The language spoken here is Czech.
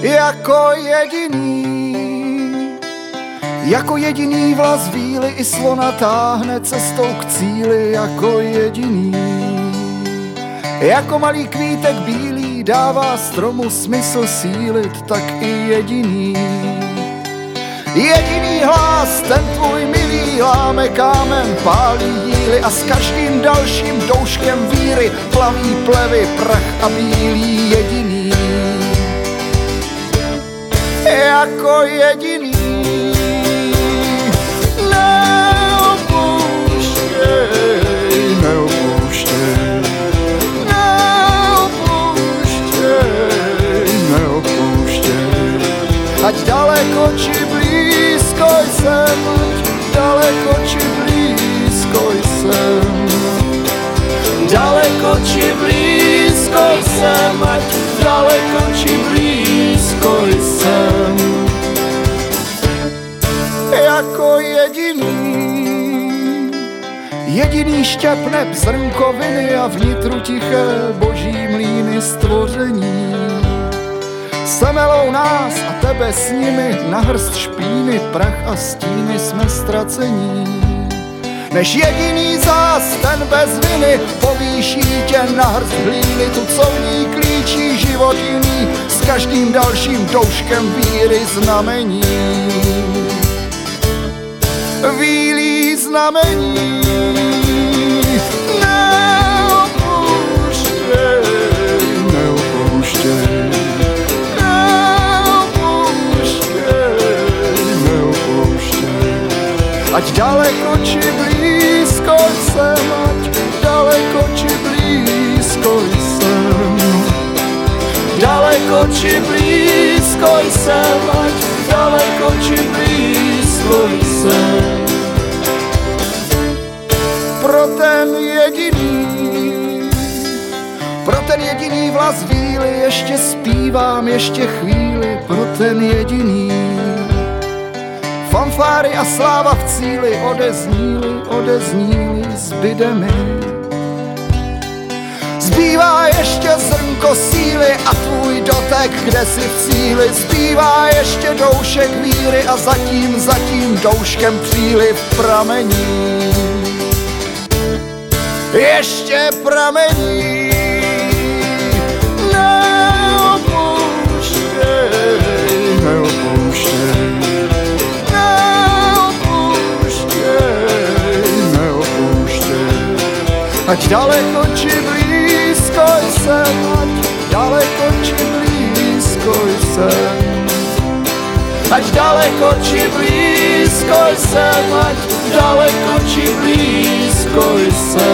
Jako jediný vlas víly i slona táhne cestou k cíli, jako jediný. Jako malý kvítek bílý dává stromu smysl sílit, tak i jediný. Jediný hlas, ten tvůj milý, láme kámen, pálí jíly a s každým dalším douškem víry plaví plevy, prach a bílý jediný. Jako jediný. Ať daleko či blízko jsem, ať daleko či blízko jsem. Daleko či blízko jsem, ať daleko či blízko jsem. Jako jediný šťapne zrnkoviny a vnitru tiché boží mlýny stvoření. Semelou nás a tebe s nimi na hrst špíny, prach a stíny jsme ztracení. Než jediný zás ten bez viny povýší tě na hrst hlíny, tu co v ní klíčí život jiný, s každým dalším douškem víry znamení. Vílí znamení. Ať daleko či blízko jsem, ať daleko či blízko jsem. Daleko či blízko jsem, ať daleko či blízko jsem. Pro ten jediný vlas víly ještě zpívám, ještě chvíli, pro ten jediný. Fanfáry a sláva v cíli odezníli, zbyde mi. Zbývá ještě zrnko síly a tvůj dotek, kde si v cíli. Zbývá ještě doušek víry a zatím douškem příliv pramení. Ještě pramení. Ať daleko či blízko jsem, ať daleko či blízko jsem. Ať daleko či blízko jsem, ať daleko či blízko jsem.